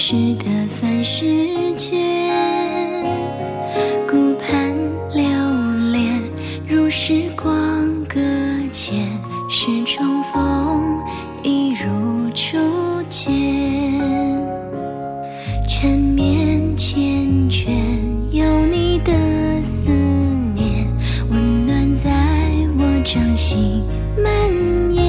逝的凡世间，顾盼流连，如时光搁浅，是重逢，一如初见。缠绵缱绻，有你的思念，温暖在我掌心蔓延。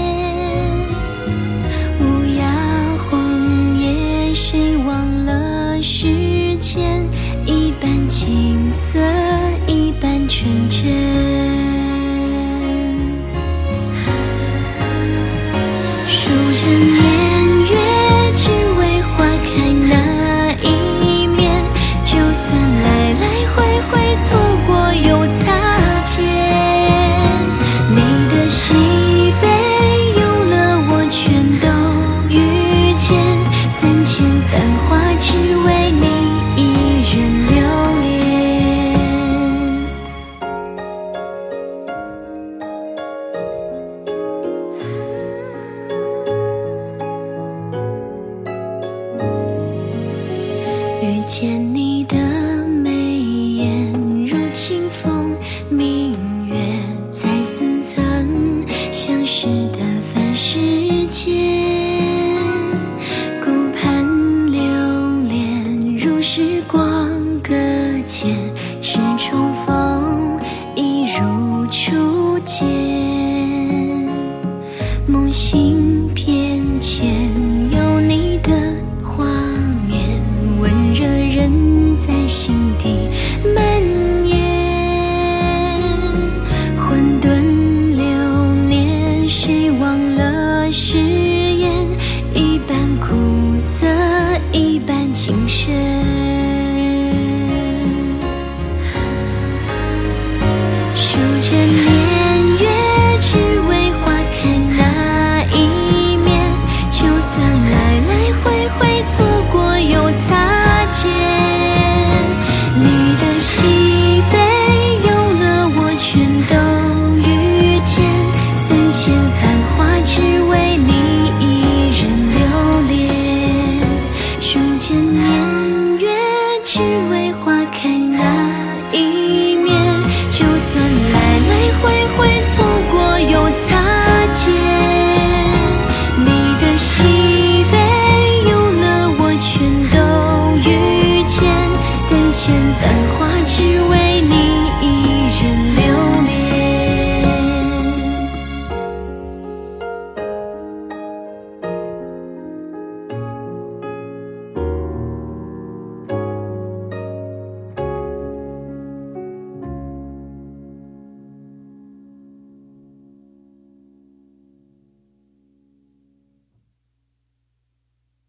无涯荒野，谁忘了时间？一半青涩，一半纯真。数着年月，只为花开那一面。就算来来回回，错过又擦肩。你的喜悲，有了我全都遇见。3000繁华，只为你一人留恋。遇见你的眉眼如清风，明月在似曾相识的凡世间。顾盼流连，如时光搁浅，是重逢，一如初见。梦醒偏浅，有你的画面，温热人在心底蔓延。混沌流年，谁忘了誓言？一半苦涩，一半情深。数着年月，只为花开那一面。就算来来回回，错过又擦肩。你的喜悲，有了我全都遇见。3000繁华，只为你一人留恋。数着年